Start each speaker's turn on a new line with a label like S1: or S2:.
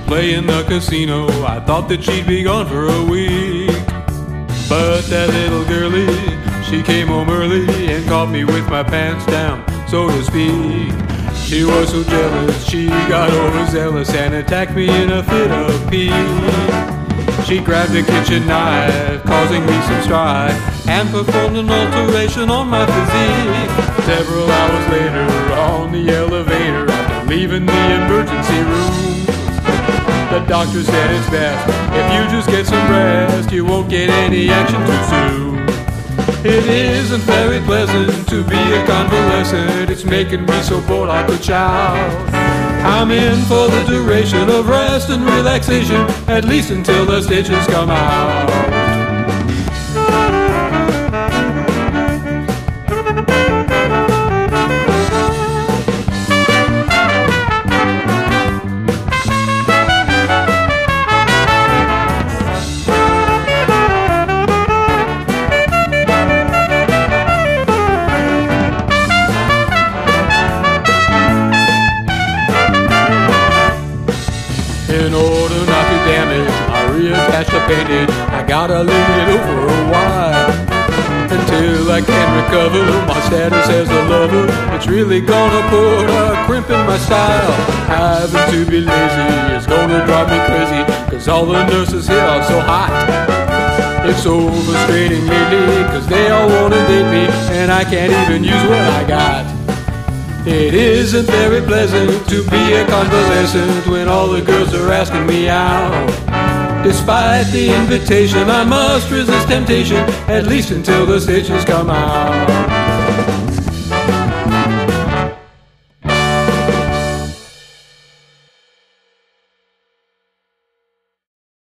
S1: play in the casino. I thought that she'd be gone for a week, but that little girlie, she came home early and caught me with my pants down, so to speak. She was so jealous, she got overzealous and attacked me in a fit of pique. She grabbed a kitchen knife, causing me some strife, and performed an alteration on my physique. Several hours later, on the elevator, after leaving the emergency room, the doctor said it's best if you just get some rest, you won't get any action too soon. It isn't very pleasant to be a convalescent, it's making me so bored like a child. I'm in for the duration of rest and relaxation, at least until the stitches come out. In order not to damage, I reattached the bandage. I gotta leave it over a while, until I can recover my status as a lover. It's really gonna put a crimp in my style. Having to be lazy is gonna drive me crazy, cause all the nurses here are so hot. It's so frustrating lately, cause they all wanna date me, and I can't even use what I got. It isn't very pleasant to be a convalescent when all the girls are asking me out. Despite the invitation, I must resist temptation, at least until the stitches come out.